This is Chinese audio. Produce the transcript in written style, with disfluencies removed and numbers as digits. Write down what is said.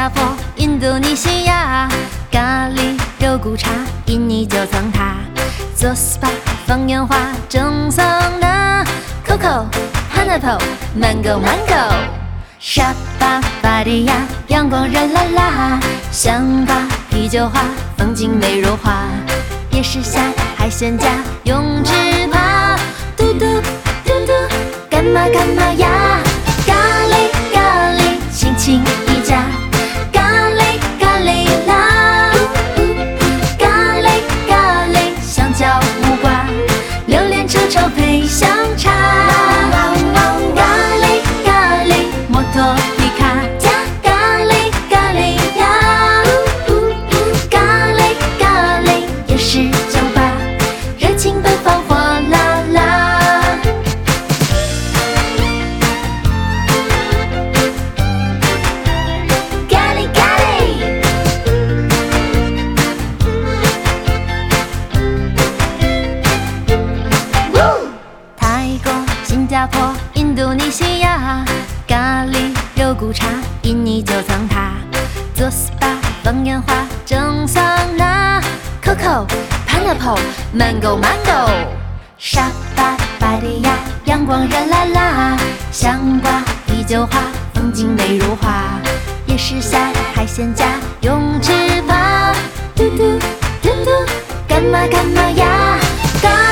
加坡、印度尼西亚，咖喱、肉骨茶、印尼九层塔，做 SPA 放烟花、蒸桑拿 ，Coco、Pineapple、Mango、沙巴、巴堤亚，阳光热辣辣，香巴、啤酒花，风景美如画，夜市下海鲜家，泳池趴，嘟嘟嘟嘟，干嘛呀？咖喱，心情一家，咖喱啦，咖喱，香蕉木瓜，榴莲臭臭配香茶，咖喱，摩托皮卡加咖喱呀，咖喱，夜市酒吧，热情奔放火辣辣。咖喱，泰国、新加坡、印度尼西亚，咖喱、肉骨茶、印尼九层塔，做 SPA 放烟花、蒸桑拿 ，Coco、Pineapple、Mango，沙巴、巴堤亚，阳光热辣辣，香瓜、啤酒花，风景美如画，夜市下海鲜家，泳池趴，嘟嘟嘟嘟，干嘛呀？